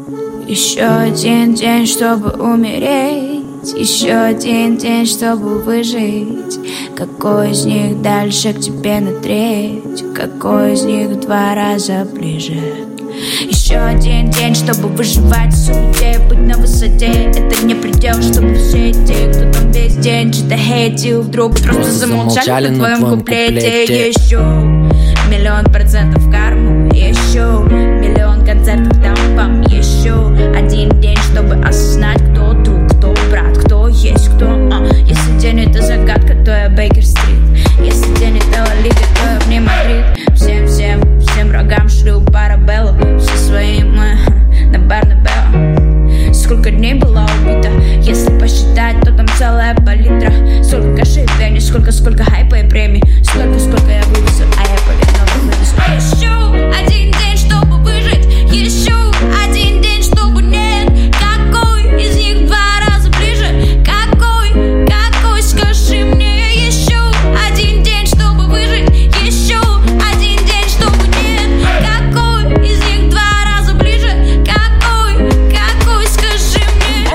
Еще один день, чтобы умереть. Еще один день, чтобы выжить. Какой из них дальше к тебе на треть? Какой из них в 2 раза ближе? Еще один день, чтобы выживать в суете, быть на высоте. Это не предел, чтобы все эти, кто там весь день что-то хейтил, вдруг просто замолчали на твоем куплете. Еще 1,000,000% в карму. Еще 1,000,000 концертов там вам. Еще один день, чтобы осознать, кто друг, кто брат, кто есть, кто. Если день это загадка, то я Бейкер-стрит. Если день это Ла Лига, то я в ней Мадрид. Всем врагам шлю парабеллу. Все свои мы на Барнабелло. Сколько дней была убита? Если посчитать, то там целая палитра. Сколько каши и пени, сколько хайпа и премий. Сколько я вывезу, а я поверну вывезу. Еще один день, чтобы выжить. Еще один день, чтобы нет. Какой из них в 2 раза ближе? Какой, скажи мне. Еще один день, чтобы выжить. Еще один день, чтобы нет. Какой из них в 2 раза ближе? Какой, скажи мне.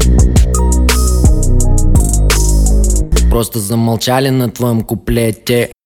Просто замолчали на твоем куплете.